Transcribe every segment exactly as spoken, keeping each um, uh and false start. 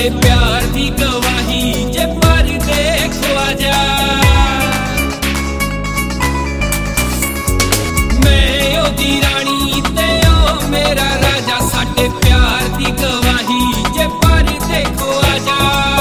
साडे प्यार दी गवाही जे पर देखो आजा मैं ओदी रानी ते ओ मेरा राजा साडे प्यार दी गवाही जे पर देखो आजा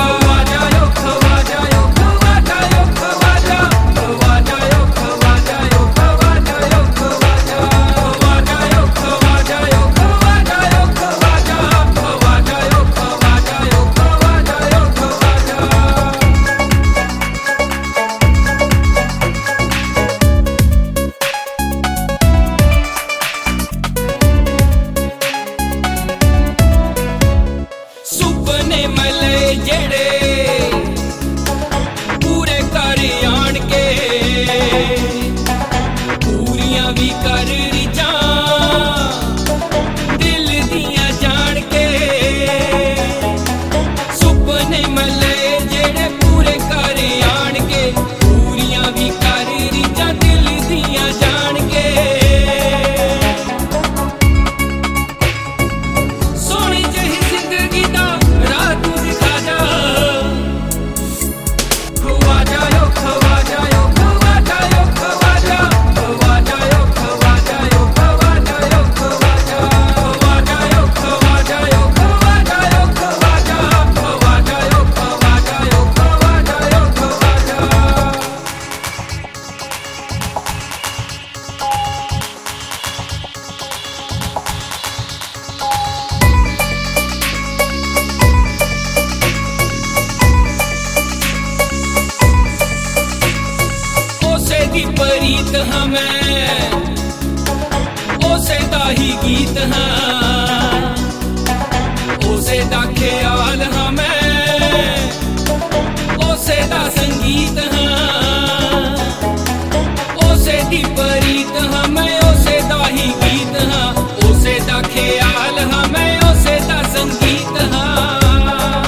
परीत हमें ओसे दा ही गीत हाँ ओसे दा ख्याल हमें ओसे दा संगीत हाँ ओसे दी परीत हमें ओसे दा ही गीत हाँ ओसे दा ख्याल हमें ओसे दा संगीत हाँ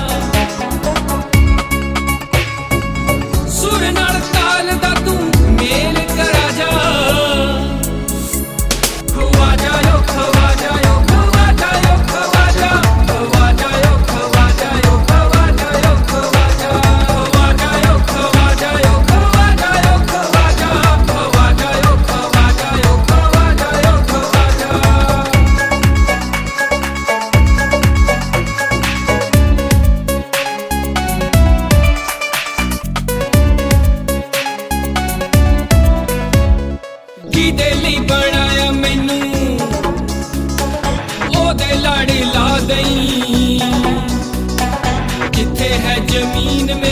सुर नाल ताल दा तू मेल करा जा खवा जायो खवा जायो खवा जायो खवा जा खवा जायो खवा जायो खवा जायो खवा जा खवा जायो खवा जायो खवा जायो खवा जा खवा जायो खवा जायो खवा जायो खवा जा किदे लई बनाया मैनू ओदे लाड़े ला दई जिथे है जमीन में